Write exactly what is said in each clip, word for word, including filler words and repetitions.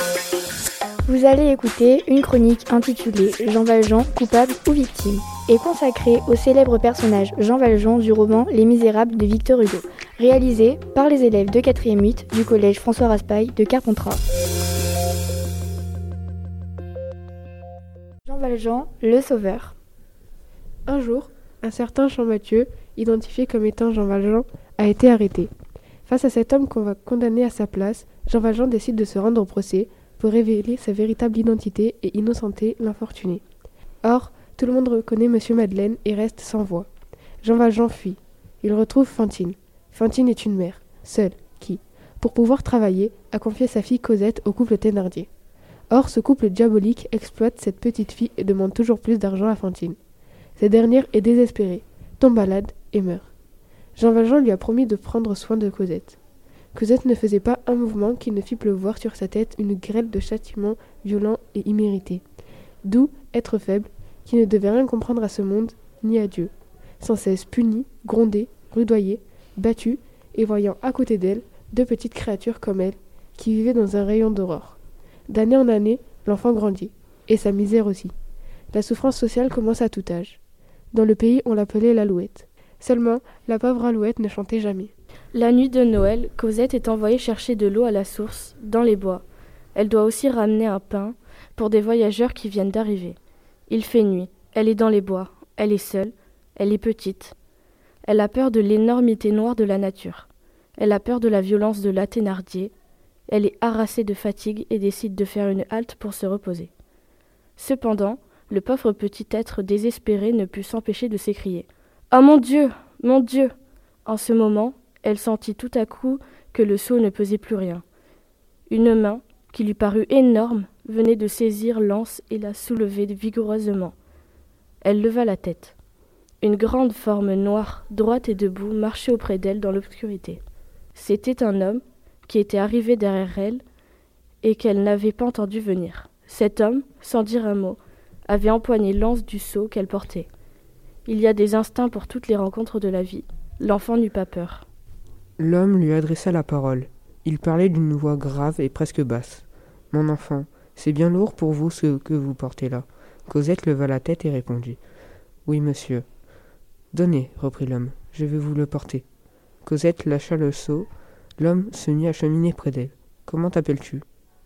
Vous allez écouter une chronique intitulée Jean Valjean, coupable ou victime, et consacrée au célèbre personnage Jean Valjean du roman Les Misérables de Victor Hugo, réalisé par les élèves de quatrième huit du collège François Raspail de Carpentras. Jean Valjean, le sauveur. Un jour, un certain Champmathieu, identifié comme étant Jean Valjean, a été arrêté. Face à cet homme qu'on va condamner à sa place, Jean Valjean décide de se rendre au procès pour révéler sa véritable identité et innocenter l'infortuné. Or, tout le monde reconnaît Monsieur Madeleine et reste sans voix. Jean Valjean fuit. Il retrouve Fantine. Fantine est une mère, seule, qui, pour pouvoir travailler, a confié sa fille Cosette au couple Thénardier. Or, ce couple diabolique exploite cette petite fille et demande toujours plus d'argent à Fantine. Cette dernière est désespérée, tombe malade et meurt. Jean Valjean lui a promis de prendre soin de Cosette. Cosette ne faisait pas un mouvement qui ne fît pleuvoir sur sa tête une grêle de châtiments violents et immérités. D'où être faible, qui ne devait rien comprendre à ce monde, ni à Dieu. Sans cesse punie, grondée, rudoyée, battue, et voyant à côté d'elle deux petites créatures comme elle, qui vivaient dans un rayon d'aurore. D'année en année, l'enfant grandit, et sa misère aussi. La souffrance sociale commence à tout âge. Dans le pays, on l'appelait l'Alouette. Seulement, la pauvre Alouette ne chantait jamais. La nuit de Noël, Cosette est envoyée chercher de l'eau à la source, dans les bois. Elle doit aussi ramener un pain pour des voyageurs qui viennent d'arriver. Il fait nuit, elle est dans les bois, elle est seule, elle est petite. Elle a peur de l'énormité noire de la nature. Elle a peur de la violence de la Thénardier. Elle est harassée de fatigue et décide de faire une halte pour se reposer. Cependant, le pauvre petit être désespéré ne put s'empêcher de s'écrier « Ah mon Dieu, mon Dieu !» En ce moment, elle sentit tout à coup que le seau ne pesait plus rien. Une main, qui lui parut énorme, venait de saisir l'anse et la soulever vigoureusement. Elle leva la tête. Une grande forme noire, droite et debout, marchait auprès d'elle dans l'obscurité. C'était un homme qui était arrivé derrière elle et qu'elle n'avait pas entendu venir. Cet homme, sans dire un mot, avait empoigné l'anse du seau qu'elle portait. Il y a des instincts pour toutes les rencontres de la vie. L'enfant n'eut pas peur. L'homme lui adressa la parole. Il parlait d'une voix grave et presque basse. « Mon enfant, c'est bien lourd pour vous ce que vous portez là. » Cosette leva la tête et répondit. « Oui, monsieur. »« Donnez, reprit l'homme, je vais vous le porter. » Cosette lâcha le seau. L'homme se mit à cheminer près d'elle. « Comment t'appelles-tu ?»« Cosette. »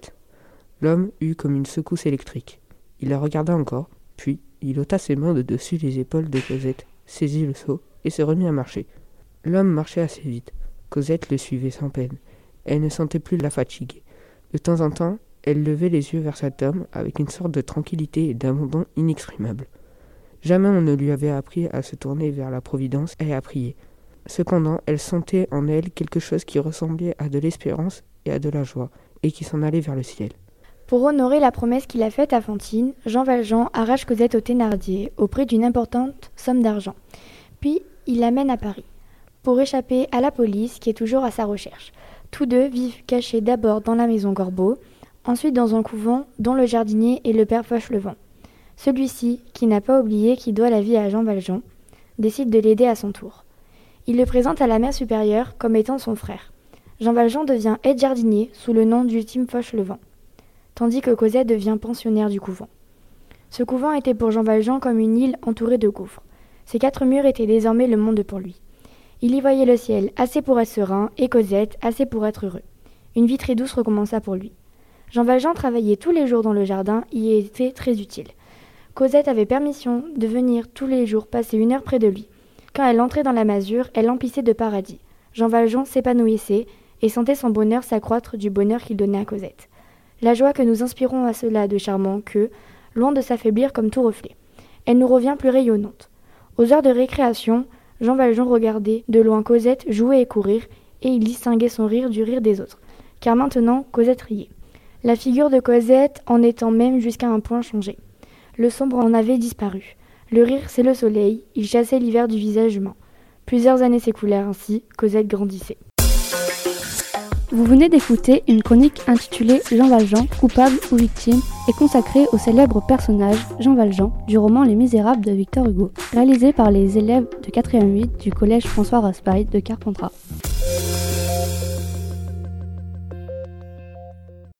L'homme eut comme une secousse électrique. Il la regarda encore, puis il ôta ses mains de dessus les épaules de Cosette, saisit le seau et se remit à marcher. L'homme marchait assez vite. Cosette le suivait sans peine. Elle ne sentait plus la fatigue. De temps en temps, elle levait les yeux vers cet homme avec une sorte de tranquillité et d'abandon inexprimable. Jamais on ne lui avait appris à se tourner vers la Providence et à prier. Cependant, elle sentait en elle quelque chose qui ressemblait à de l'espérance et à de la joie, et qui s'en allait vers le ciel. Pour honorer la promesse qu'il a faite à Fantine, Jean Valjean arrache Cosette au Thénardier au prix d'une importante somme d'argent. Puis, il l'amène à Paris, pour échapper à la police qui est toujours à sa recherche. Tous deux vivent cachés d'abord dans la maison Gorbeau, ensuite dans un couvent dont le jardinier est le père Fauchelevent. Celui-ci, qui n'a pas oublié qu'il doit la vie à Jean Valjean, décide de l'aider à son tour. Il le présente à la mère supérieure comme étant son frère. Jean Valjean devient aide-jardinier sous le nom d'Ultime Fauchelevent, tandis que Cosette devient pensionnaire du couvent. Ce couvent était pour Jean Valjean comme une île entourée de gouffres. Ses quatre murs étaient désormais le monde pour lui. Il y voyait le ciel assez pour être serein et Cosette assez pour être heureux. Une vie très douce recommença pour lui. Jean Valjean travaillait tous les jours dans le jardin et y était très utile. Cosette avait permission de venir tous les jours passer une heure près de lui. Quand elle entrait dans la masure, elle l'emplissait de paradis. Jean Valjean s'épanouissait et sentait son bonheur s'accroître du bonheur qu'il donnait à Cosette. La joie que nous inspirons à cela de charmant que, loin de s'affaiblir comme tout reflet, elle nous revient plus rayonnante. Aux heures de récréation, Jean Valjean regardait de loin Cosette jouer et courir, et il distinguait son rire du rire des autres, car maintenant Cosette riait. La figure de Cosette en étant même jusqu'à un point changée. Le sombre en avait disparu. Le rire, c'est le soleil, il chassait l'hiver du visage humain. Plusieurs années s'écoulèrent ainsi, Cosette grandissait. Vous venez d'écouter une chronique intitulée Jean Valjean, coupable ou victime, et consacrée au célèbre personnage Jean Valjean du roman Les Misérables de Victor Hugo, réalisée par les élèves de quatrième huit du collège François Raspail de Carpentras.